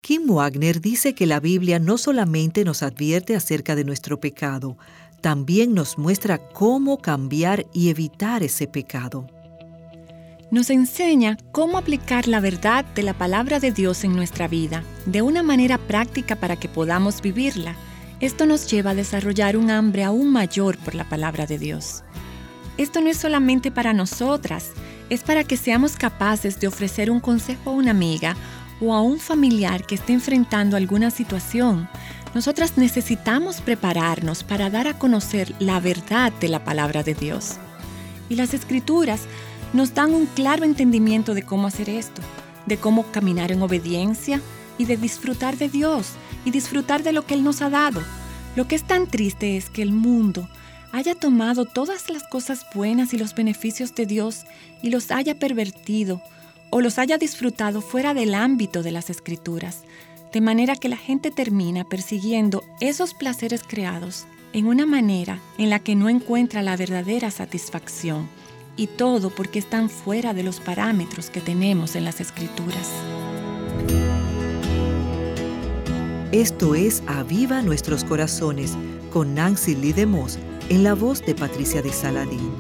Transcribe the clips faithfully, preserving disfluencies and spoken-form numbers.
Kim Wagner dice que la Biblia no solamente nos advierte acerca de nuestro pecado, también nos muestra cómo cambiar y evitar ese pecado. Nos enseña cómo aplicar la verdad de la palabra de Dios en nuestra vida, de una manera práctica para que podamos vivirla. Esto nos lleva a desarrollar un hambre aún mayor por la palabra de Dios. Esto no es solamente para nosotras, es para que seamos capaces de ofrecer un consejo a una amiga o a un familiar que esté enfrentando alguna situación. Nosotras necesitamos prepararnos para dar a conocer la verdad de la palabra de Dios. Y las Escrituras nos dan un claro entendimiento de cómo hacer esto, de cómo caminar en obediencia y de disfrutar de Dios y disfrutar de lo que Él nos ha dado. Lo que es tan triste es que el mundo haya tomado todas las cosas buenas y los beneficios de Dios y los haya pervertido o los haya disfrutado fuera del ámbito de las Escrituras, de manera que la gente termina persiguiendo esos placeres creados en una manera en la que no encuentra la verdadera satisfacción. Y todo porque están fuera de los parámetros que tenemos en las Escrituras. Esto es Aviva Nuestros Corazones, con Nancy Lee DeMoss, en la voz de Patricia de Saladín.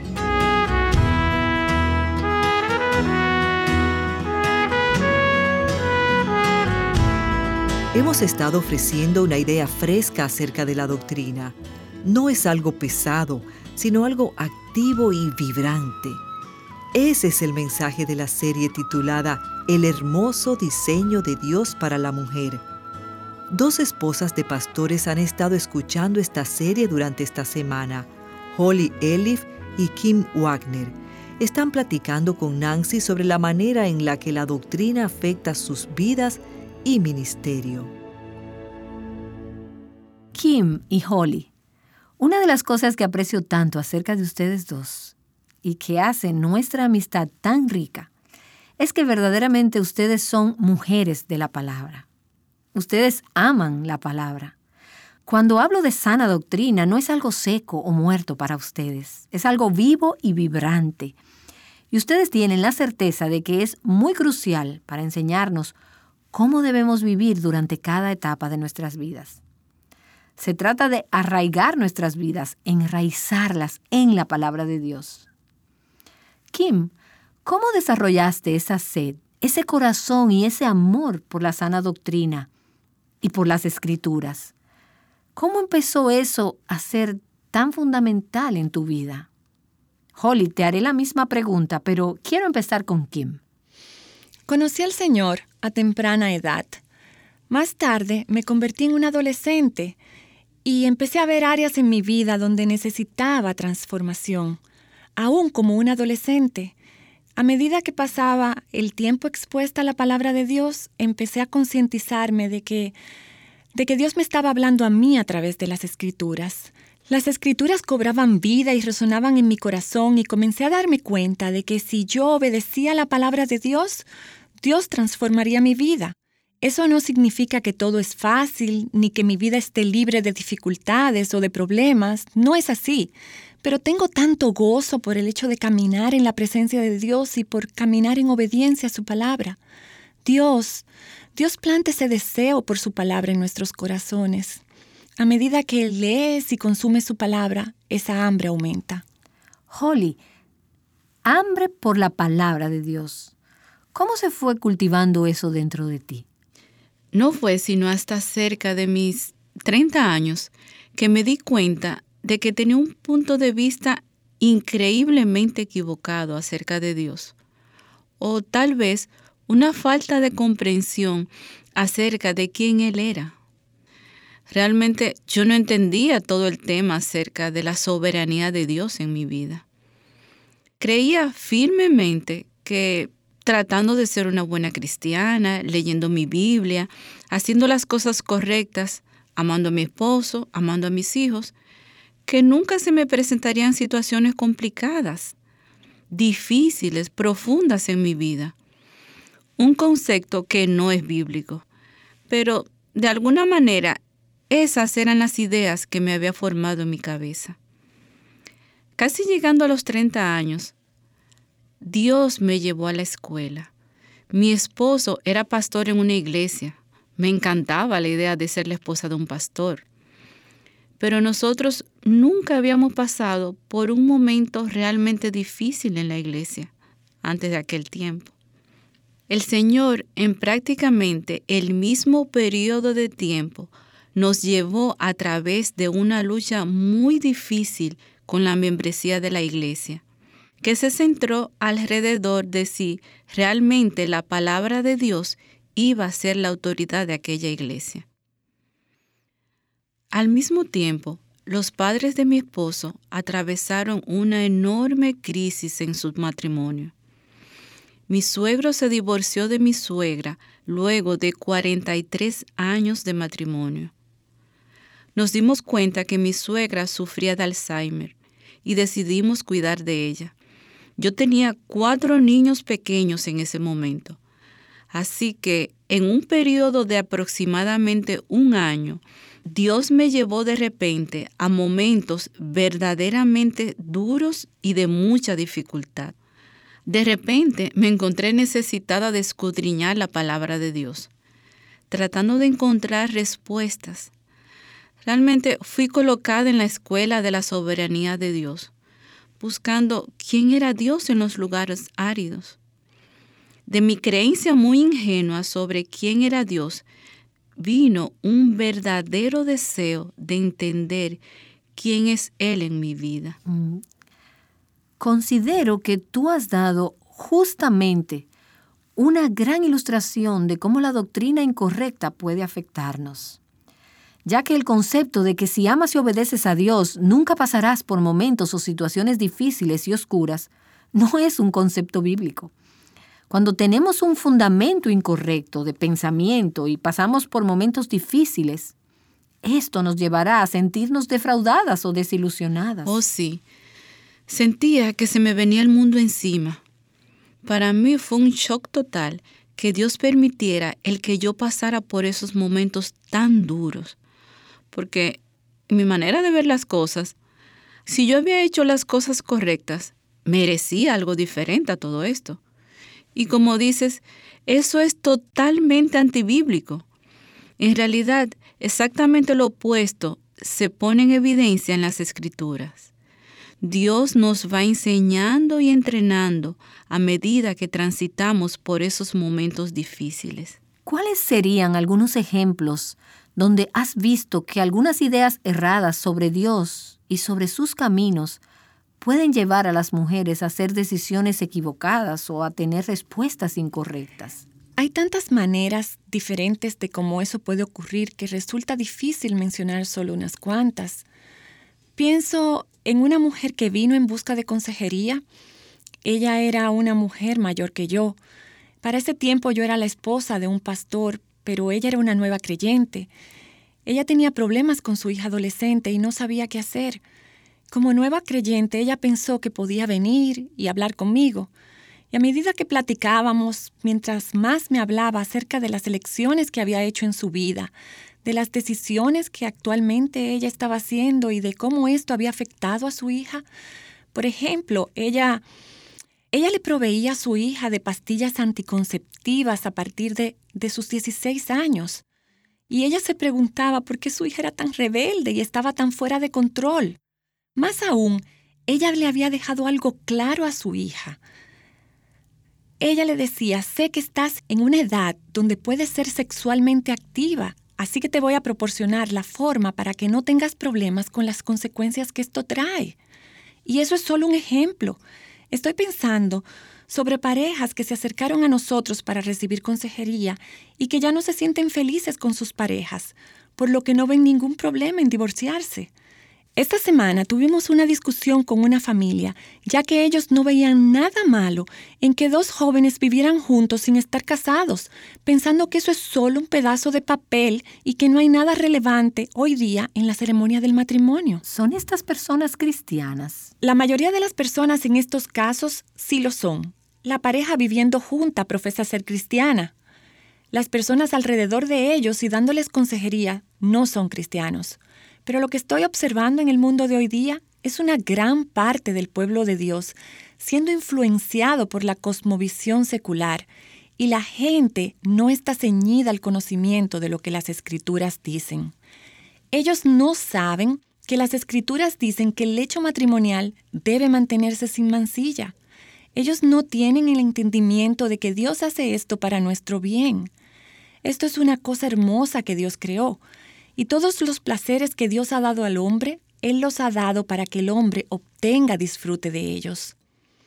Hemos estado ofreciendo una idea fresca acerca de la doctrina. No es algo pesado, sino algo activo y vibrante. Ese es el mensaje de la serie titulada El hermoso diseño de Dios para la mujer. Dos esposas de pastores han estado escuchando esta serie durante esta semana. Holly Elif y Kim Wagner están platicando con Nancy sobre la manera en la que la doctrina afecta sus vidas y ministerio. Kim y Holly, una de las cosas que aprecio tanto acerca de ustedes dos y que hace nuestra amistad tan rica es que verdaderamente ustedes son mujeres de la palabra. Ustedes aman la palabra. Cuando hablo de sana doctrina, no es algo seco o muerto para ustedes. Es algo vivo y vibrante. Y ustedes tienen la certeza de que es muy crucial para enseñarnos cómo debemos vivir durante cada etapa de nuestras vidas. Se trata de arraigar nuestras vidas, enraizarlas en la palabra de Dios. Kim, ¿cómo desarrollaste esa sed, ese corazón y ese amor por la sana doctrina y por las Escrituras? ¿Cómo empezó eso a ser tan fundamental en tu vida? Holly, te haré la misma pregunta, pero quiero empezar con Kim. Conocí al Señor a temprana edad. Más tarde me convertí en una adolescente y empecé a ver áreas en mi vida donde necesitaba transformación. Aún como una adolescente, a medida que pasaba el tiempo expuesta a la palabra de Dios, empecé a concientizarme de que, de que Dios me estaba hablando a mí a través de las Escrituras. Las Escrituras cobraban vida y resonaban en mi corazón y comencé a darme cuenta de que si yo obedecía la palabra de Dios, Dios transformaría mi vida. Eso no significa que todo es fácil, ni que mi vida esté libre de dificultades o de problemas. No es así. Pero tengo tanto gozo por el hecho de caminar en la presencia de Dios y por caminar en obediencia a su palabra. Dios, Dios planta ese deseo por su palabra en nuestros corazones. A medida que lees y consumes su palabra, esa hambre aumenta. Holly, hambre por la palabra de Dios. ¿Cómo se fue cultivando eso dentro de ti? No fue sino hasta cerca de mis treinta años que me di cuenta de que tenía un punto de vista increíblemente equivocado acerca de Dios, o tal vez una falta de comprensión acerca de quién Él era. Realmente yo no entendía todo el tema acerca de la soberanía de Dios en mi vida. Creía firmemente que tratando de ser una buena cristiana, leyendo mi Biblia, haciendo las cosas correctas, amando a mi esposo, amando a mis hijos, que nunca se me presentarían situaciones complicadas, difíciles, profundas en mi vida. Un concepto que no es bíblico, pero de alguna manera esas eran las ideas que me había formado en mi cabeza. Casi llegando a los treinta años, Dios me llevó a la escuela. Mi esposo era pastor en una iglesia, Me encantaba la idea de ser la esposa de un pastor. Pero nosotros nunca habíamos pasado por un momento realmente difícil en la iglesia antes de aquel tiempo. El Señor, en prácticamente el mismo periodo de tiempo, nos llevó a través de una lucha muy difícil con la membresía de la iglesia, que se centró alrededor de si realmente la palabra de Dios iba a ser la autoridad de aquella iglesia. Al mismo tiempo, los padres de mi esposo atravesaron una enorme crisis en su matrimonio. Mi suegro se divorció de mi suegra luego de cuarenta y tres años de matrimonio. Nos dimos cuenta que mi suegra sufría de Alzheimer y decidimos cuidar de ella. Yo tenía cuatro niños pequeños en ese momento, así que en un periodo de aproximadamente un año, Dios me llevó de repente a momentos verdaderamente duros y de mucha dificultad. De repente me encontré necesitada de escudriñar la palabra de Dios, tratando de encontrar respuestas. Realmente fui colocada en la escuela de la soberanía de Dios, buscando quién era Dios en los lugares áridos. De mi creencia muy ingenua sobre quién era Dios, vino un verdadero deseo de entender quién es Él en mi vida. Mm. Considero que tú has dado justamente una gran ilustración de cómo la doctrina incorrecta puede afectarnos, ya que el concepto de que si amas y obedeces a Dios nunca pasarás por momentos o situaciones difíciles y oscuras no es un concepto bíblico. Cuando tenemos un fundamento incorrecto de pensamiento y pasamos por momentos difíciles, esto nos llevará a sentirnos defraudadas o desilusionadas. Oh, sí. Sentía que se me venía el mundo encima. Para mí fue un shock total que Dios permitiera el que yo pasara por esos momentos tan duros. Porque en mi manera de ver las cosas, si yo había hecho las cosas correctas, merecía algo diferente a todo esto. Y como dices, eso es totalmente antibíblico. En realidad, exactamente lo opuesto se pone en evidencia en las Escrituras. Dios nos va enseñando y entrenando a medida que transitamos por esos momentos difíciles. ¿Cuáles serían algunos ejemplos donde has visto que algunas ideas erradas sobre Dios y sobre sus caminos pueden llevar a las mujeres a hacer decisiones equivocadas o a tener respuestas incorrectas? Hay tantas maneras diferentes de cómo eso puede ocurrir que resulta difícil mencionar solo unas cuantas. Pienso en una mujer que vino en busca de consejería. Ella era una mujer mayor que yo. Para ese tiempo yo era la esposa de un pastor, pero ella era una nueva creyente. Ella tenía problemas con su hija adolescente y no sabía qué hacer. Como nueva creyente, ella pensó que podía venir y hablar conmigo. Y a medida que platicábamos, mientras más me hablaba acerca de las elecciones que había hecho en su vida, de las decisiones que actualmente ella estaba haciendo y de cómo esto había afectado a su hija. Por ejemplo, ella, ella le proveía a su hija de pastillas anticonceptivas a partir de, de sus dieciséis años. Y ella se preguntaba por qué su hija era tan rebelde y estaba tan fuera de control. Más aún, ella le había dejado algo claro a su hija. Ella le decía, sé que estás en una edad donde puedes ser sexualmente activa, así que te voy a proporcionar la forma para que no tengas problemas con las consecuencias que esto trae. Y eso es solo un ejemplo. Estoy pensando sobre parejas que se acercaron a nosotros para recibir consejería y que ya no se sienten felices con sus parejas, por lo que no ven ningún problema en divorciarse. Esta semana tuvimos una discusión con una familia, ya que ellos no veían nada malo en que dos jóvenes vivieran juntos sin estar casados, pensando que eso es solo un pedazo de papel y que no hay nada relevante hoy día en la ceremonia del matrimonio. ¿Son estas personas cristianas? La mayoría de las personas en estos casos sí lo son. La pareja viviendo junta profesa ser cristiana. Las personas alrededor de ellos y dándoles consejería no son cristianos. Pero lo que estoy observando en el mundo de hoy día es una gran parte del pueblo de Dios siendo influenciado por la cosmovisión secular y la gente no está ceñida al conocimiento de lo que las Escrituras dicen. Ellos no saben que las Escrituras dicen que el lecho matrimonial debe mantenerse sin mancilla. Ellos no tienen el entendimiento de que Dios hace esto para nuestro bien. Esto es una cosa hermosa que Dios creó, y todos los placeres que Dios ha dado al hombre, Él los ha dado para que el hombre obtenga disfrute de ellos.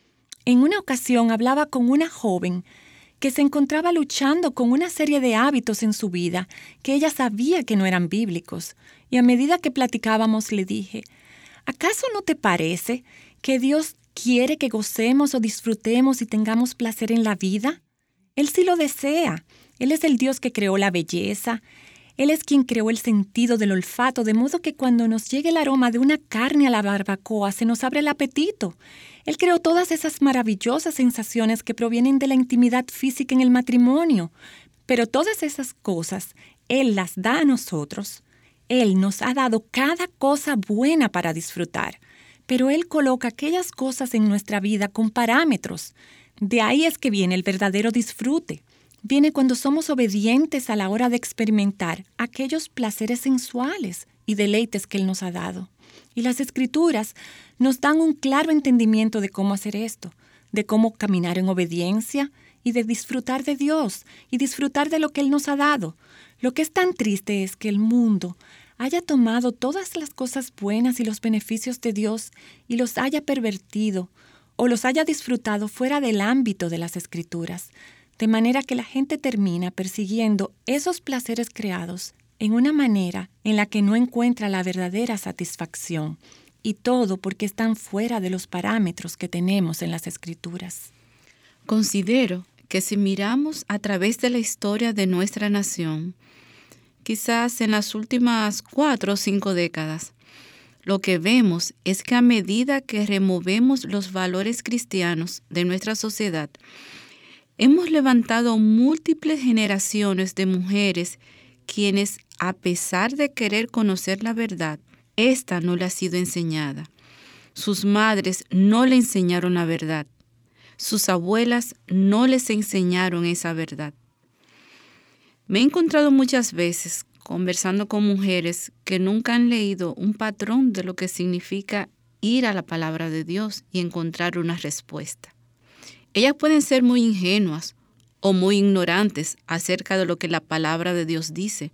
En una ocasión hablaba con una joven que se encontraba luchando con una serie de hábitos en su vida que ella sabía que no eran bíblicos, y a medida que platicábamos le dije, ¿acaso no te parece que Dios quiere que gocemos o disfrutemos y tengamos placer en la vida? Él sí lo desea. Él es el Dios que creó la belleza. Él es quien creó el sentido del olfato, de modo que cuando nos llegue el aroma de una carne a la barbacoa se nos abre el apetito. Él creó todas esas maravillosas sensaciones que provienen de la intimidad física en el matrimonio. Pero todas esas cosas, Él las da a nosotros. Él nos ha dado cada cosa buena para disfrutar. Pero Él coloca aquellas cosas en nuestra vida con parámetros. De ahí es que viene el verdadero disfrute. Viene cuando somos obedientes a la hora de experimentar aquellos placeres sensuales y deleites que Él nos ha dado. Y las Escrituras nos dan un claro entendimiento de cómo hacer esto, de cómo caminar en obediencia y de disfrutar de Dios y disfrutar de lo que Él nos ha dado. Lo que es tan triste es que el mundo haya tomado todas las cosas buenas y los beneficios de Dios y los haya pervertido o los haya disfrutado fuera del ámbito de las Escrituras, de manera que la gente termina persiguiendo esos placeres creados en una manera en la que no encuentra la verdadera satisfacción, y todo porque están fuera de los parámetros que tenemos en las Escrituras. Considero que si miramos a través de la historia de nuestra nación, quizás en las últimas cuatro o cinco décadas, lo que vemos es que a medida que removemos los valores cristianos de nuestra sociedad, hemos levantado múltiples generaciones de mujeres quienes, a pesar de querer conocer la verdad, esta no le ha sido enseñada. Sus madres no le enseñaron la verdad. Sus abuelas no les enseñaron esa verdad. Me he encontrado muchas veces conversando con mujeres que nunca han leído un patrón de lo que significa ir a la palabra de Dios y encontrar una respuesta. Ellas pueden ser muy ingenuas o muy ignorantes acerca de lo que la palabra de Dios dice.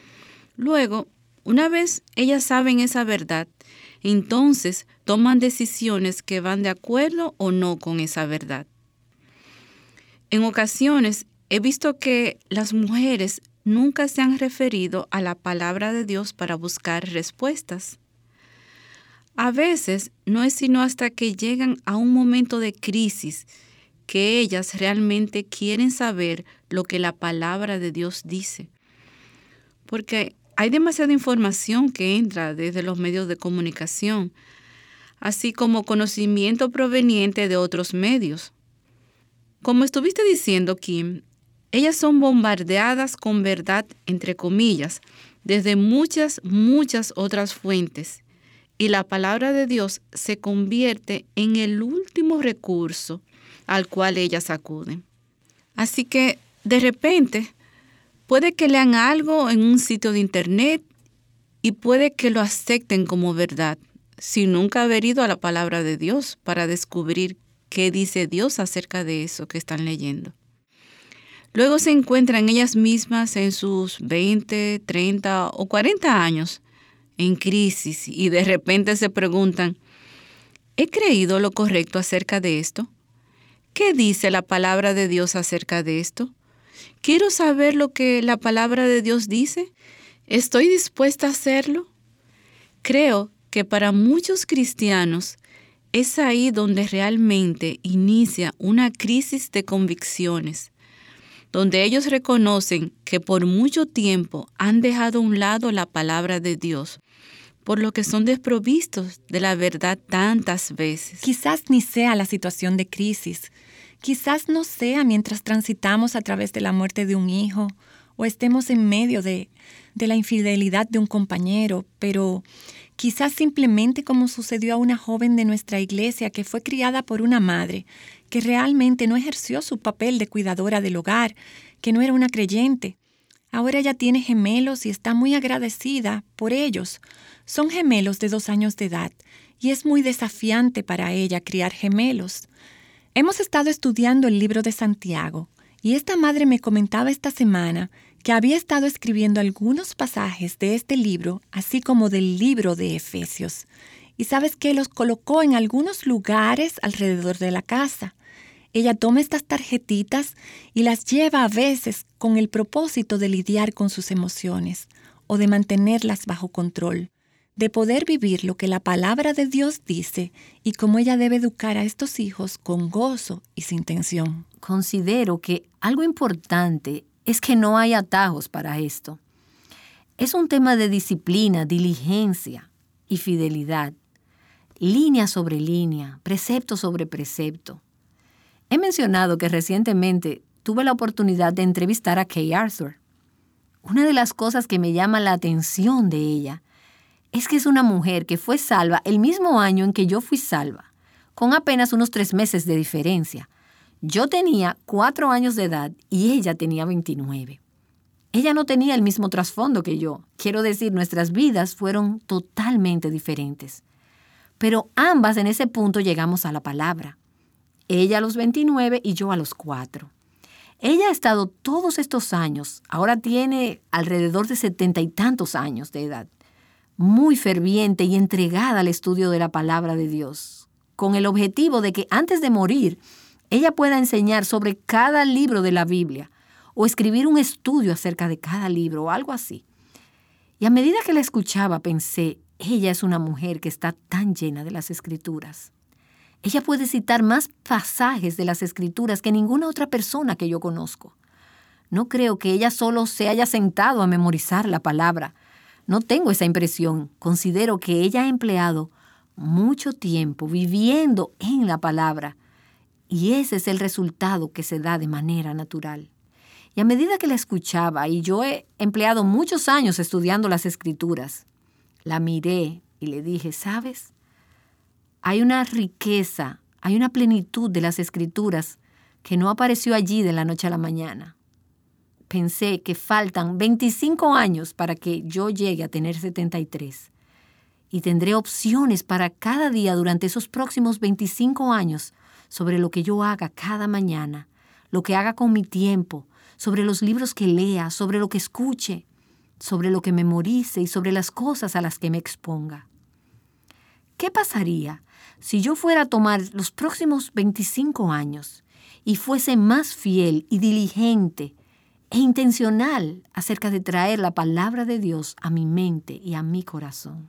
Luego, una vez ellas saben esa verdad, entonces toman decisiones que van de acuerdo o no con esa verdad. En ocasiones he visto que las mujeres nunca se han referido a la palabra de Dios para buscar respuestas. A veces no es sino hasta que llegan a un momento de crisis que ellas realmente quieren saber lo que la palabra de Dios dice. Porque hay demasiada información que entra desde los medios de comunicación, así como conocimiento proveniente de otros medios. Como estuviste diciendo, Kim, ellas son bombardeadas con verdad, entre comillas, desde muchas, muchas otras fuentes, y la palabra de Dios se convierte en el último recurso al cual ellas acuden. Así que, de repente, puede que lean algo en un sitio de internet y puede que lo acepten como verdad, sin nunca haber ido a la palabra de Dios para descubrir qué dice Dios acerca de eso que están leyendo. Luego se encuentran ellas mismas en sus veinte, treinta o cuarenta años en crisis y de repente se preguntan, ¿he creído lo correcto acerca de esto? ¿Qué dice la palabra de Dios acerca de esto? ¿Quiero saber lo que la palabra de Dios dice? ¿Estoy dispuesta a hacerlo? Creo que para muchos cristianos es ahí donde realmente inicia una crisis de convicciones, donde ellos reconocen que por mucho tiempo han dejado a un lado la palabra de Dios, por lo que son desprovistos de la verdad tantas veces. Quizás ni sea la situación de crisis. Quizás no sea mientras transitamos a través de la muerte de un hijo o estemos en medio de, de la infidelidad de un compañero, pero quizás simplemente como sucedió a una joven de nuestra iglesia que fue criada por una madre que realmente no ejerció su papel de cuidadora del hogar, que no era una creyente. Ahora ella tiene gemelos y está muy agradecida por ellos. Son gemelos de dos años de edad y es muy desafiante para ella criar gemelos. Hemos estado estudiando el libro de Santiago y esta madre me comentaba esta semana que había estado escribiendo algunos pasajes de este libro, así como del libro de Efesios. Y sabes que los colocó en algunos lugares alrededor de la casa. Ella toma estas tarjetitas y las lleva a veces con el propósito de lidiar con sus emociones o de mantenerlas bajo control, de poder vivir lo que la palabra de Dios dice y cómo ella debe educar a estos hijos con gozo y sin tensión. Considero que algo importante es que no hay atajos para esto. Es un tema de disciplina, diligencia y fidelidad. Línea sobre línea, precepto sobre precepto. He mencionado que recientemente tuve la oportunidad de entrevistar a Kay Arthur. Una de las cosas que me llama la atención de ella es que es una mujer que fue salva el mismo año en que yo fui salva, con apenas unos tres meses de diferencia. Yo tenía cuatro años de edad y ella tenía veintinueve. Ella no tenía el mismo trasfondo que yo. Quiero decir, nuestras vidas fueron totalmente diferentes. Pero ambas en ese punto llegamos a la palabra. Ella a los veintinueve y yo a los cuatro. Ella ha estado todos estos años, ahora tiene alrededor de setenta y tantos años de edad, muy ferviente y entregada al estudio de la palabra de Dios, con el objetivo de que antes de morir, ella pueda enseñar sobre cada libro de la Biblia o escribir un estudio acerca de cada libro o algo así. Y a medida que la escuchaba pensé, ella es una mujer que está tan llena de las Escrituras. Ella puede citar más pasajes de las Escrituras que ninguna otra persona que yo conozco. No creo que ella solo se haya sentado a memorizar la palabra. No tengo esa impresión. Considero que ella ha empleado mucho tiempo viviendo en la palabra y ese es el resultado que se da de manera natural. Y a medida que la escuchaba, y yo he empleado muchos años estudiando las Escrituras, la miré y le dije, ¿sabes? Hay una riqueza, hay una plenitud de las Escrituras que no apareció allí de la noche a la mañana. Pensé que faltan veinticinco años para que yo llegue a tener setenta y tres. Y tendré opciones para cada día durante esos próximos veinticinco años sobre lo que yo haga cada mañana, lo que haga con mi tiempo, sobre los libros que lea, sobre lo que escuche, sobre lo que memorice y sobre las cosas a las que me exponga. ¿Qué pasaría si yo fuera a tomar los próximos veinticinco años y fuese más fiel y diligente e intencional acerca de traer la palabra de Dios a mi mente y a mi corazón?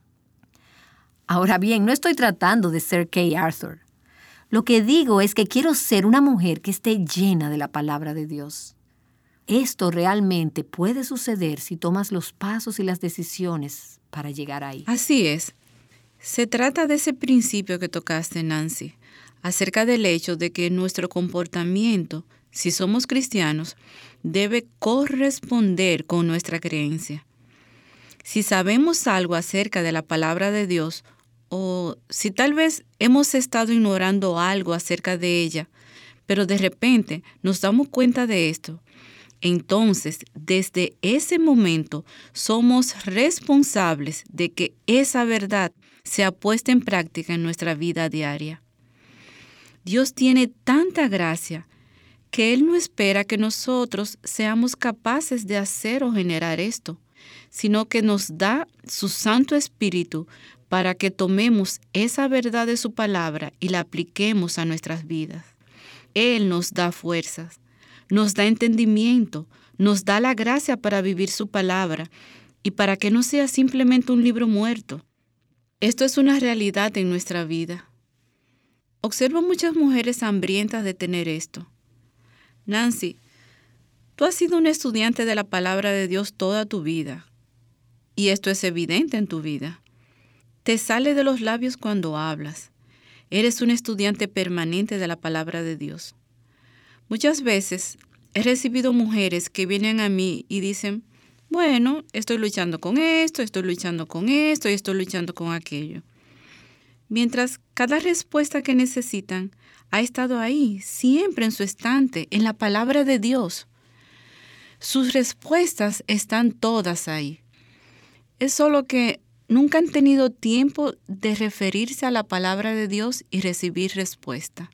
Ahora bien, no estoy tratando de ser Kay Arthur. Lo que digo es que quiero ser una mujer que esté llena de la palabra de Dios. Esto realmente puede suceder si tomas los pasos y las decisiones para llegar ahí. Así es. Se trata de ese principio que tocaste, Nancy, acerca del hecho de que nuestro comportamiento, si somos cristianos, debe corresponder con nuestra creencia. Si sabemos algo acerca de la palabra de Dios, o si tal vez hemos estado ignorando algo acerca de ella, pero de repente nos damos cuenta de esto, entonces desde ese momento somos responsables de que esa verdad sea puesta en práctica en nuestra vida diaria. Dios tiene tanta gracia que Él no espera que nosotros seamos capaces de hacer o generar esto, sino que nos da su Santo Espíritu para que tomemos esa verdad de su palabra y la apliquemos a nuestras vidas. Él nos da fuerzas, nos da entendimiento, nos da la gracia para vivir su palabra y para que no sea simplemente un libro muerto. Esto es una realidad en nuestra vida. Observo muchas mujeres hambrientas de tener esto. Nancy, tú has sido una estudiante de la palabra de Dios toda tu vida, y esto es evidente en tu vida. Te sale de los labios cuando hablas. Eres un estudiante permanente de la palabra de Dios. Muchas veces he recibido mujeres que vienen a mí y dicen, bueno, estoy luchando con esto, estoy luchando con esto y estoy luchando con aquello. Mientras cada respuesta que necesitan ha estado ahí, siempre en su estante, en la palabra de Dios. Sus respuestas están todas ahí. Es solo que nunca han tenido tiempo de referirse a la palabra de Dios y recibir respuesta.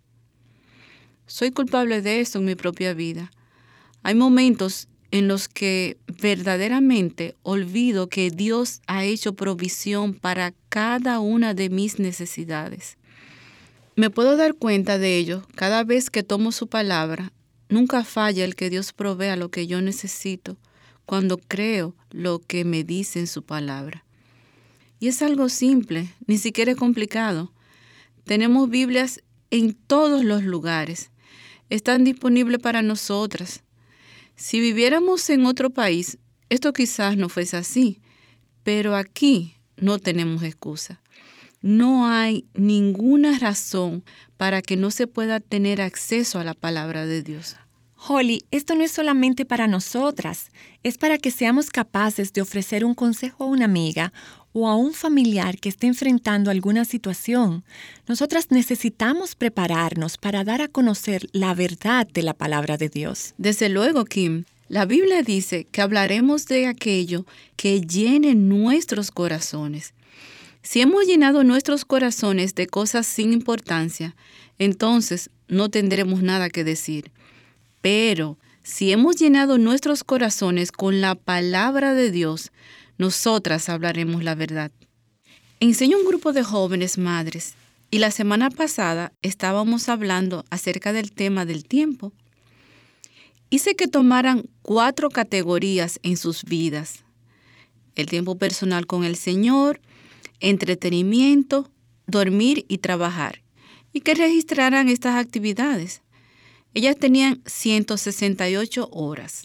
Soy culpable de esto en mi propia vida. Hay momentos en los que verdaderamente olvido que Dios ha hecho provisión para cada una de mis necesidades. Me puedo dar cuenta de ello cada vez que tomo su palabra. Nunca falla el que Dios provea lo que yo necesito cuando creo lo que me dice en su palabra. Y es algo simple, ni siquiera es complicado. Tenemos Biblias en todos los lugares. Están disponibles para nosotras. Si viviéramos en otro país, esto quizás no fuese así, pero aquí no tenemos excusa. No hay ninguna razón para que no se pueda tener acceso a la palabra de Dios. Holly, esto no es solamente para nosotras, es para que seamos capaces de ofrecer un consejo a una amiga o a un familiar que esté enfrentando alguna situación. Nosotras necesitamos prepararnos para dar a conocer la verdad de la palabra de Dios. Desde luego, Kim, la Biblia dice que hablaremos de aquello que llene nuestros corazones. Si hemos llenado nuestros corazones de cosas sin importancia, entonces no tendremos nada que decir. Pero si hemos llenado nuestros corazones con la palabra de Dios, nosotras hablaremos la verdad. Enseño a un grupo de jóvenes madres y la semana pasada estábamos hablando acerca del tema del tiempo. Hice que tomaran cuatro categorías en sus vidas: el tiempo personal con el Señor, entretenimiento, dormir y trabajar, y que registraran estas actividades. Ellas tenían ciento sesenta y ocho horas.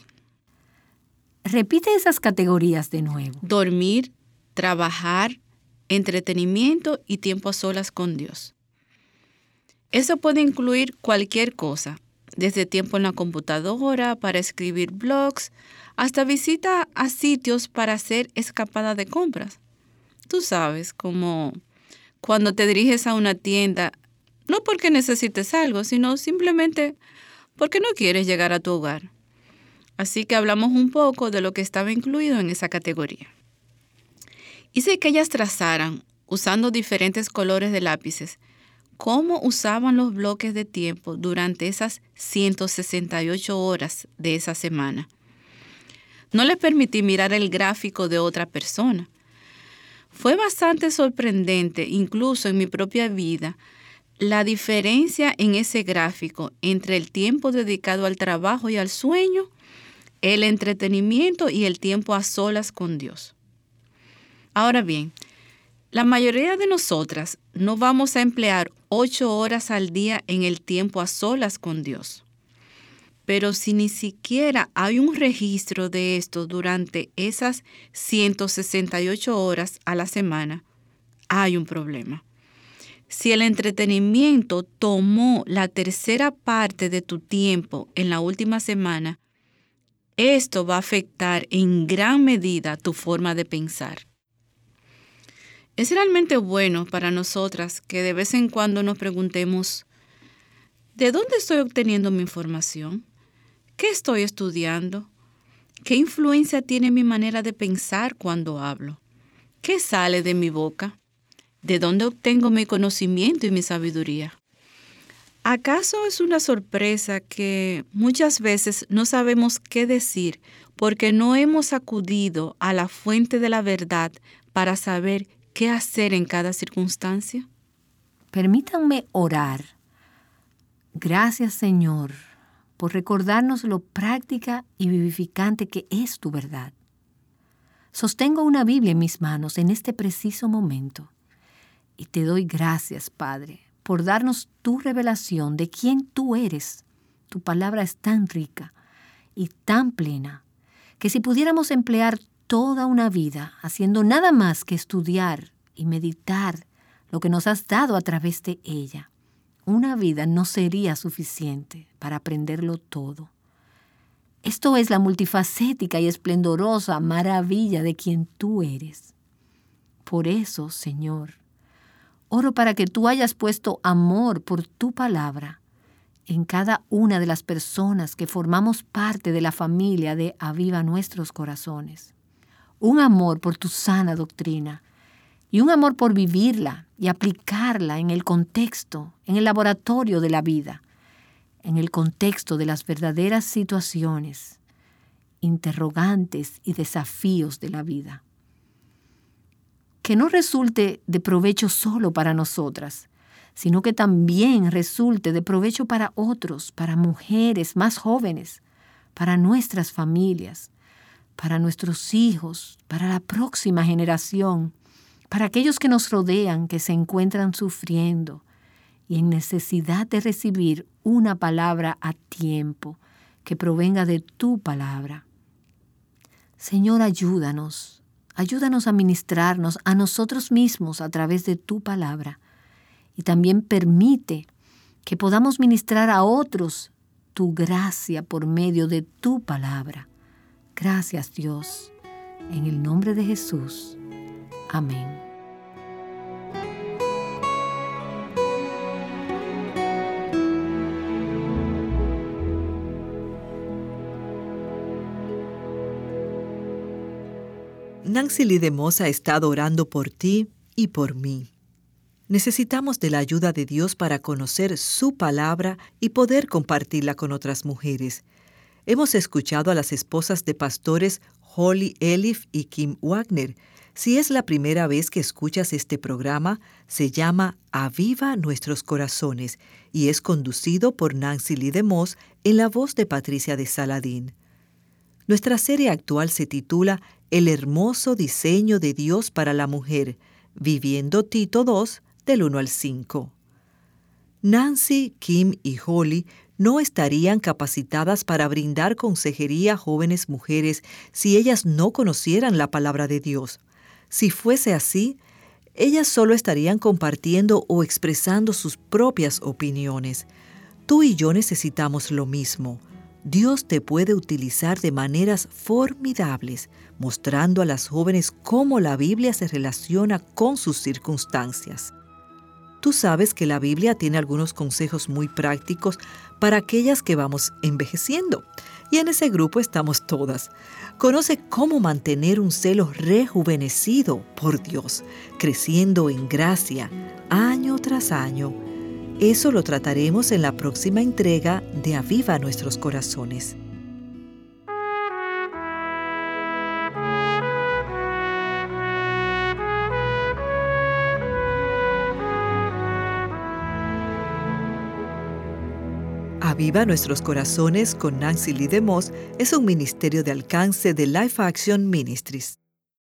Repite esas categorías de nuevo. Dormir, trabajar, entretenimiento y tiempo a solas con Dios. Eso puede incluir cualquier cosa, desde tiempo en la computadora para escribir blogs, hasta visita a sitios para hacer escapada de compras. Tú sabes, como cuando te diriges a una tienda, no porque necesites algo, sino simplemente porque no quieres llegar a tu hogar. Así que hablamos un poco de lo que estaba incluido en esa categoría. Hice que ellas trazaran, usando diferentes colores de lápices, cómo usaban los bloques de tiempo durante esas ciento sesenta y ocho horas de esa semana. No les permití mirar el gráfico de otra persona. Fue bastante sorprendente, incluso en mi propia vida, la diferencia en ese gráfico entre el tiempo dedicado al trabajo y al sueño, el entretenimiento y el tiempo a solas con Dios. Ahora bien, la mayoría de nosotras no vamos a emplear ocho horas al día en el tiempo a solas con Dios. Pero si ni siquiera hay un registro de esto durante esas ciento sesenta y ocho horas a la semana, hay un problema. Si el entretenimiento tomó la tercera parte de tu tiempo en la última semana, esto va a afectar en gran medida tu forma de pensar. Es realmente bueno para nosotras que de vez en cuando nos preguntemos, ¿de dónde estoy obteniendo mi información? ¿Qué estoy estudiando? ¿Qué influencia tiene mi manera de pensar cuando hablo? ¿Qué sale de mi boca? ¿De dónde obtengo mi conocimiento y mi sabiduría? ¿Acaso es una sorpresa que muchas veces no sabemos qué decir porque no hemos acudido a la fuente de la verdad para saber qué hacer en cada circunstancia? Permítanme orar. Gracias, Señor, por recordarnos lo práctica y vivificante que es tu verdad. Sostengo una Biblia en mis manos en este preciso momento. Y te doy gracias, Padre, por darnos tu revelación de quién tú eres. Tu palabra es tan rica y tan plena que si pudiéramos emplear toda una vida haciendo nada más que estudiar y meditar lo que nos has dado a través de ella, una vida no sería suficiente para aprenderlo todo. Esto es la multifacética y esplendorosa maravilla de quien tú eres. Por eso, Señor, Oro para que tú hayas puesto amor por tu palabra en cada una de las personas que formamos parte de la familia de Aviva Nuestros Corazones. Un amor por tu sana doctrina y un amor por vivirla y aplicarla en el contexto, en el laboratorio de la vida, en el contexto de las verdaderas situaciones, interrogantes y desafíos de la vida. Que no resulte de provecho solo para nosotras, sino que también resulte de provecho para otros, para mujeres más jóvenes, para nuestras familias, para nuestros hijos, para la próxima generación, para aquellos que nos rodean, que se encuentran sufriendo y en necesidad de recibir una palabra a tiempo que provenga de tu palabra. Señor, ayúdanos, ayúdanos a ministrarnos a nosotros mismos a través de tu palabra. Y también permite que podamos ministrar a otros tu gracia por medio de tu palabra. Gracias, Dios. En el nombre de Jesús. Amén. Nancy Lee DeMoss ha estado orando por ti y por mí. Necesitamos de la ayuda de Dios para conocer su palabra y poder compartirla con otras mujeres. Hemos escuchado a las esposas de pastores Holly Elif y Kim Wagner. Si es la primera vez que escuchas este programa, se llama Aviva Nuestros Corazones y es conducido por Nancy Lee DeMoss en la voz de Patricia de Saladín. Nuestra serie actual se titula El hermoso diseño de Dios para la mujer, viviendo Tito dos, del uno al cinco. Nancy, Kim y Holly no estarían capacitadas para brindar consejería a jóvenes mujeres si ellas no conocieran la palabra de Dios. Si fuese así, ellas solo estarían compartiendo o expresando sus propias opiniones. Tú y yo necesitamos lo mismo. Dios te puede utilizar de maneras formidables, mostrando a las jóvenes cómo la Biblia se relaciona con sus circunstancias. Tú sabes que la Biblia tiene algunos consejos muy prácticos para aquellas que vamos envejeciendo. Y en ese grupo estamos todas. Conoce cómo mantener un celo rejuvenecido por Dios, creciendo en gracia, año tras año. Eso lo trataremos en la próxima entrega de Aviva Nuestros Corazones. Aviva Nuestros Corazones con Nancy Lee DeMoss es un ministerio de alcance de Life Action Ministries.